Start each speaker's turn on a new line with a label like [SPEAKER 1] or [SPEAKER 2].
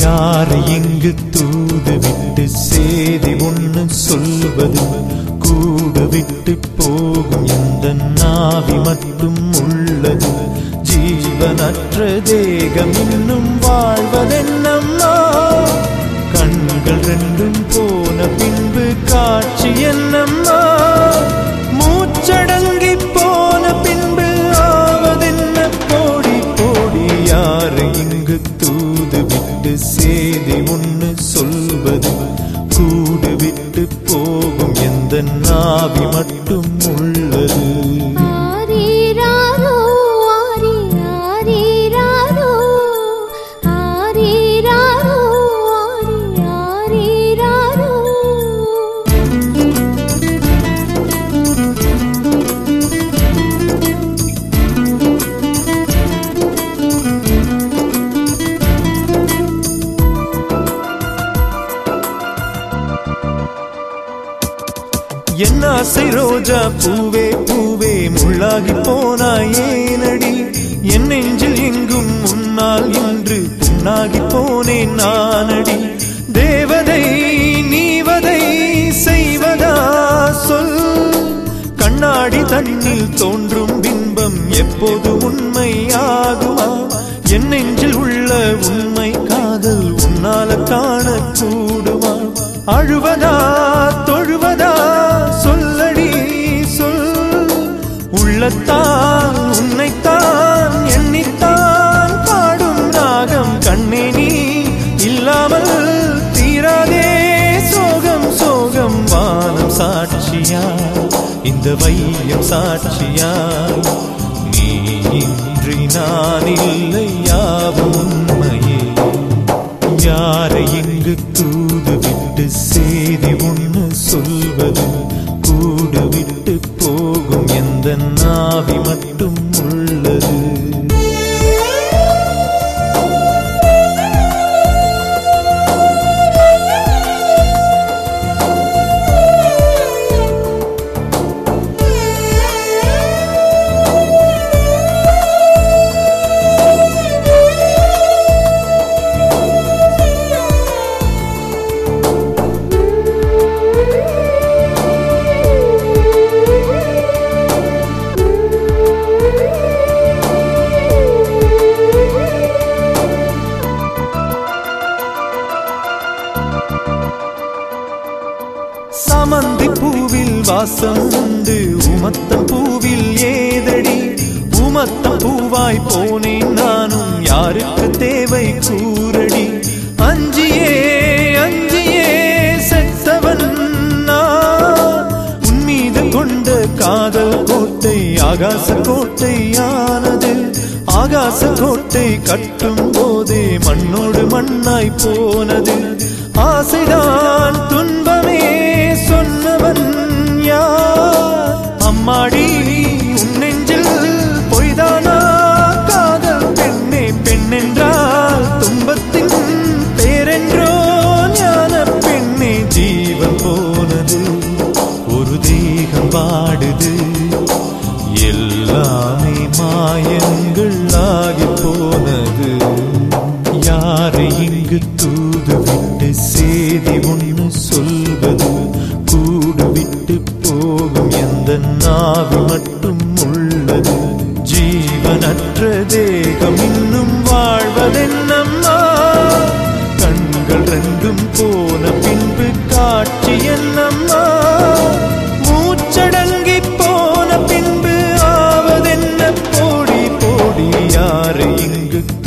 [SPEAKER 1] யாரை எங்கு தூது விட்டு சேதி ஒன்று சொல்வது கூடு விட்டு போகும் எந்த நாவி மட்டும் உள்ளது ஜீவனற்ற தேகம் இன்னும் வாழ்வதென்னம்மா கண்கள் ரெண்டும் போன பின்பு காட்சி என்னம்மா மூச்சடங்கி போன பின்பு ஆவதென்ன போடி போடி யாரை இங்கு தூது விட்டு சேதி ஒன்று சொல்வது கூடு விட்டு போகும் எந்த நாவி மட்டும் உள்ளது என் ஆசை ரோஜா பூவே பூவே முள்ளாகி போனாய் ஏனடி என் நெஞ்சில் எங்கும் முன்னால் என்று புண்ணாகி போனேன் நானடி தேவதை நீவதை செய்வதா சொல் கண்ணாடி தண்ணில் தோன்றும் பிம்பம் எப்போது உண்மையாகுமா என் நெஞ்சில் உள்ள உண்மை காதல் உன்னால காண கூடுமா அழுவதா தொழுவதா சொல்லடி சொல் உள்ளத்தான் உன்னைத்தான் எண்ணித்தான் பாடும் ராகம் கண்ணே நீ இல்லாமல் தீராதே சோகம் சோகம் வானம் சாட்சியா இந்த வையம் சாட்சியா நீ இன்றி நான் இல்லை யாவும் உண்மையே யாரை இங்கு தூது விட்டு சேதி ஒன்று சொல்வது கூடு விட்டு போகும் எந்த நாவி மட்டும் உள்ளது சாமந்தி பூவில் வாசம் உண்டு உமத்தம் பூவில் ஏதடி உமத்தம் பூவாய் போனேன் நானும் யாருக்கு தேவை கூரடி அஞ்சியே அஞ்சியே செத்தவன் நான் உன் மீது கொண்ட காதல் கோட்டை ஆகாச கோட்டையானது ஆகாச கோட்டை கட்டும் போதே மண்ணோடு மண்ணாய் போனது ஆசைதான் துன்பமே சொன்னவன் யார் அம்மாடி உன் நெஞ்சில் பொய்தானா காதல் பெண்ணே பெண்ணென்றால் துன்பத்தின் பேரென்றோ ஞான பெண்ணே ஜீவன் போனது ஒரு தேகம் வாடுது எல்லாமே மாயங்கள் ஆகி போனது யாரை இங்கு தூது விட்டு சேதி ஒன்று சொல்வது கூடு விட்டு போகும் எந்த நாவி மட்டும் உள்ளது ஜீவனற்ற தேகம் இன்னும் வாழ்வதென்னம்மா கண்கள் ரெண்டும் போன பின்பு காட்சி என்னம்மா மூச்சடங்கி போன பின்பு ஆவதென்ன போடி போடி யாரை இங்கு